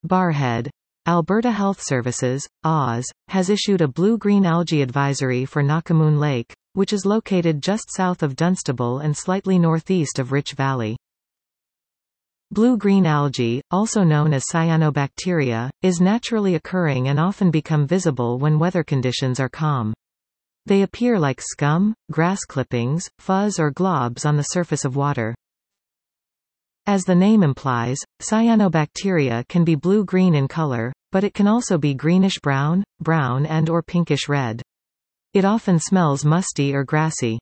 Barrhead. Alberta Health Services, AWS, has issued a blue-green algae advisory for Nakamoon Lake, which is located just south of Dunstable and slightly northeast of Rich Valley. Blue-green algae, also known as cyanobacteria, is naturally occurring and often become visible when weather conditions are calm. They appear like scum, grass clippings, fuzz or globs on the surface of water. As the name implies, cyanobacteria can be blue-green in color, but it can also be greenish-brown, brown and/or pinkish-red. It often smells musty or grassy.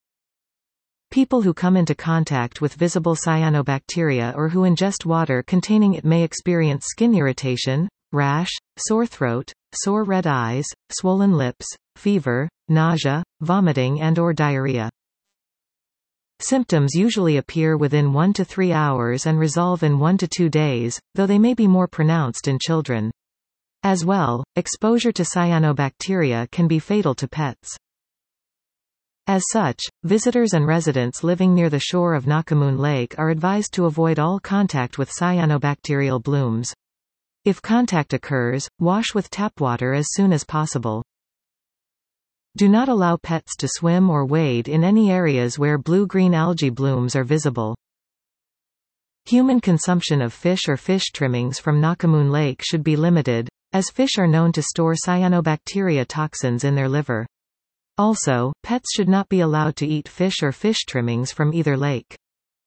People who come into contact with visible cyanobacteria or who ingest water containing it may experience skin irritation, rash, sore throat, sore red eyes, swollen lips, fever, nausea, vomiting and/or diarrhea. Symptoms usually appear within 1 to 3 hours and resolve in 1 to 2 days, though they may be more pronounced in children. As well, exposure to cyanobacteria can be fatal to pets. As such, visitors and residents living near the shore of Nakamoon Lake are advised to avoid all contact with cyanobacterial blooms. If contact occurs, wash with tap water as soon as possible. Do not allow pets to swim or wade in any areas where blue-green algae blooms are visible. Human consumption of fish or fish trimmings from Nakamoon Lake should be limited, as fish are known to store cyanobacteria toxins in their liver. Also, pets should not be allowed to eat fish or fish trimmings from either lake.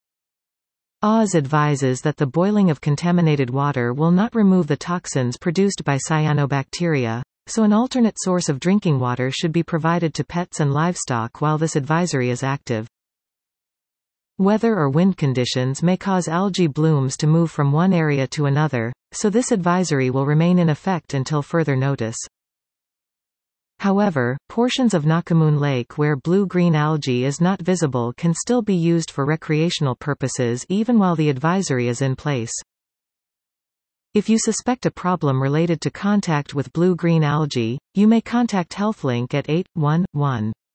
AWS advises that the boiling of contaminated water will not remove the toxins produced by cyanobacteria, so an alternate source of drinking water should be provided to pets and livestock while this advisory is active. Weather or wind conditions may cause algae blooms to move from one area to another, so this advisory will remain in effect until further notice. However, portions of Nakamoon Lake where blue-green algae is not visible can still be used for recreational purposes even while the advisory is in place. If you suspect a problem related to contact with blue-green algae, you may contact HealthLink at 811.